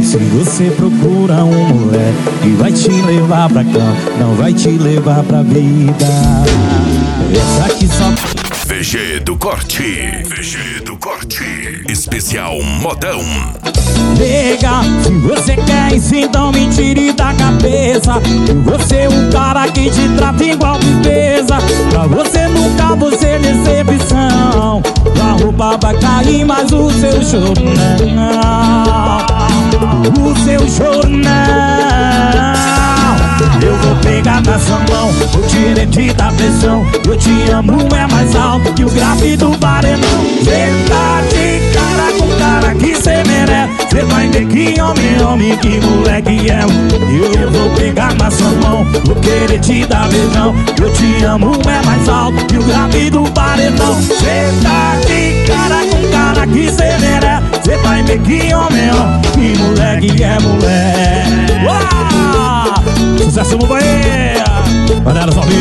Se você procura um moleque que vai te levar pra cama, não vai te levar pra vida. Essa aqui só... VG do Corte, VG do Corte, especial modão. Nega, se você quer isso, então me tire da cabeça que você é um cara que te trata igual princesa. Pra você nunca vou ser decepção. A roupa vai cair, mas o seu choro não. O seu choro não. Eu vou pegar na sua mão, vou tirar de da pressão. Eu te amo é mais alto que o grave do paredão. Cê tá de cara com cara que cê merece. Cê vai ver que homem, que moleque é. Eu vou pegar na sua mão, vou querer te dar beijão. Eu te amo é mais alto que o grave do paredão. Cê tá de cara com cara que cê merece. Cê vai ver que homem, que moleque é moleque. Uau! Sucesso no Bahia, galera, salve.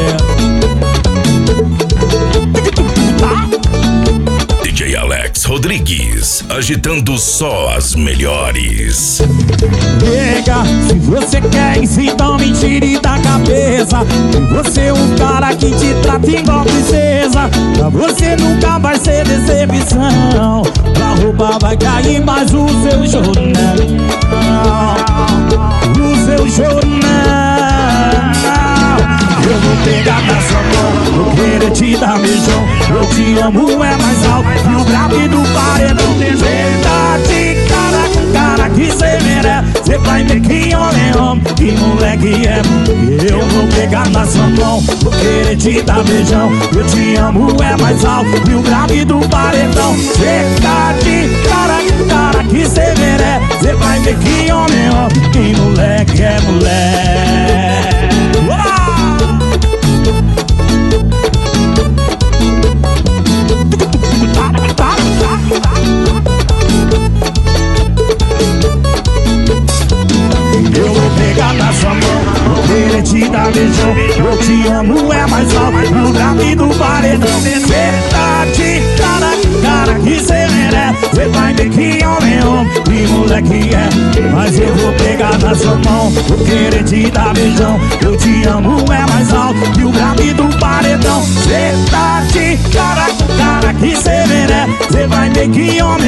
DJ Alex Rodrigues, agitando só as melhores. Nega, se você quer isso, então me tire da cabeça que você é um cara que te trata igual princesa. Pra você nunca vai ser decepção. A roupa vai cair, mas o seu choro não. O seu choro não. Eu vou pegar na sua mão, vou querer te dar beijão. Eu te amo é mais alto que o grave do paredão. Cê tá de cara com cara que cê merece. Cê vai ver que homem, que moleque é. Eu vou pegar na sua mão, vou querer te dar beijão. Eu te amo é mais alto que o grave do paredão. Cê tá de cara com cara que cê merece. Cê vai ver que homem, que moleque é moleque. Eu vou pegar na sua mão, vou querer te dar beijão. Eu te amo é mais alto no grave do paredão. Cê tá de cara que cê merece. Cê vai ver que homem, que moleque é. Mas eu vou pegar na sua mão, vou querer te dar beijão. Eu te amo é mais alto que o grave do paredão. Cê tá de cara que cê merece. Cê vai ver que homem